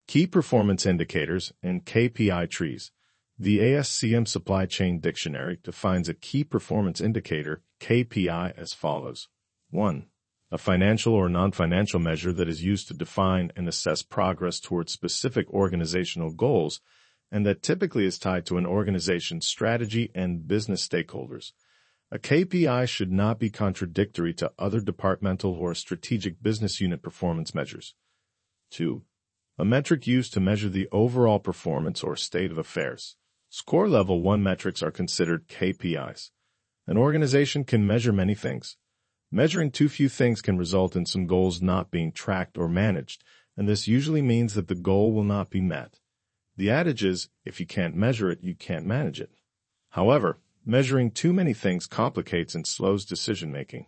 Key Performance Indicators and KPI Trees. The ASCM Supply Chain Dictionary defines a key performance indicator, KPI, as follows. 1. A financial or non-financial measure that is used to define and assess progress towards specific organizational goals and that typically is tied to an organization's strategy and business stakeholders. A KPI should not be contradictory to other departmental or strategic business unit performance measures. 2. A metric used to measure the overall performance or state of affairs. Score Level 1 metrics are considered KPIs. An organization can measure many things. Measuring too few things can result in some goals not being tracked or managed, and this usually means that the goal will not be met. The adage is, if you can't measure it, you can't manage it. However, measuring too many things complicates and slows decision-making.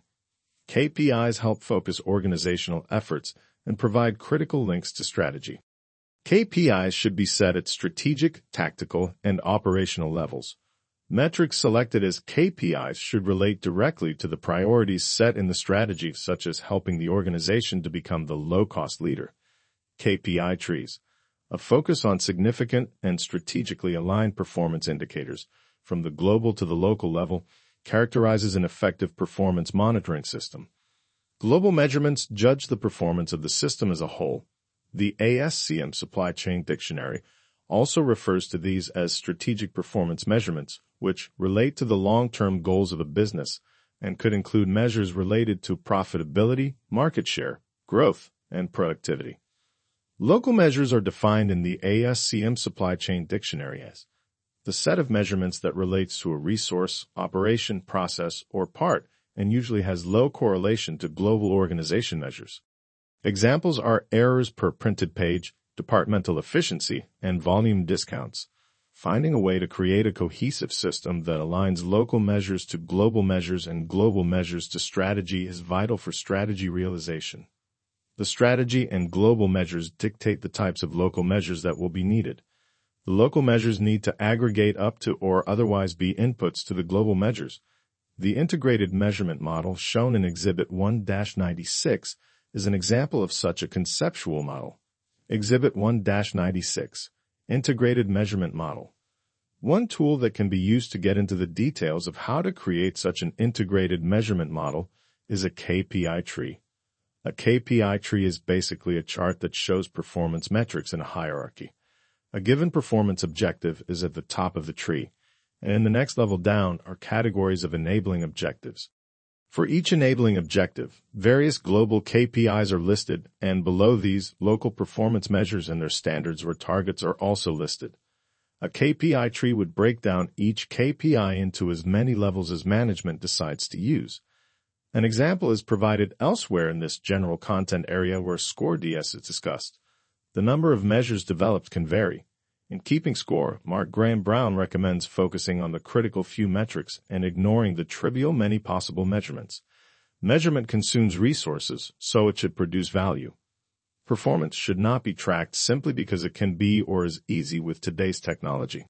KPIs help focus organizational efforts and provide critical links to strategy. KPIs should be set at strategic, tactical, and operational levels. Metrics selected as KPIs should relate directly to the priorities set in the strategy, such as helping the organization to become the low-cost leader. KPI trees. A focus on significant and strategically aligned performance indicators, from the global to the local level, characterizes an effective performance monitoring system. Global measurements judge the performance of the system as a whole. The ASCM Supply Chain Dictionary also refers to these as strategic performance measurements, which relate to the long-term goals of a business and could include measures related to profitability, market share, growth, and productivity. Local measures are defined in the ASCM Supply Chain Dictionary as the set of measurements that relates to a resource, operation, process, or part and usually has low correlation to global organization measures. Examples are errors per printed page, departmental efficiency, and volume discounts. Finding a way to create a cohesive system that aligns local measures to global measures and global measures to strategy is vital for strategy realization. The strategy and global measures dictate the types of local measures that will be needed. The local measures need to aggregate up to or otherwise be inputs to the global measures. The integrated measurement model shown in Exhibit 1-96 is an example of such a conceptual model. Exhibit 1-96, Integrated Measurement Model. One tool that can be used to get into the details of how to create such an integrated measurement model is a KPI tree. A KPI tree is basically a chart that shows performance metrics in a hierarchy. A given performance objective is at the top of the tree, and in the next level down are categories of enabling objectives. For each enabling objective, various global KPIs are listed, and below these, local performance measures and their standards or targets are also listed. A KPI tree would break down each KPI into as many levels as management decides to use. An example is provided elsewhere in this general content area where SCORE-DS is discussed. The number of measures developed can vary. In keeping score, Mark Graham Brown recommends focusing on the critical few metrics and ignoring the trivial many possible measurements. Measurement consumes resources, so it should produce value. Performance should not be tracked simply because it can be or is easy with today's technology.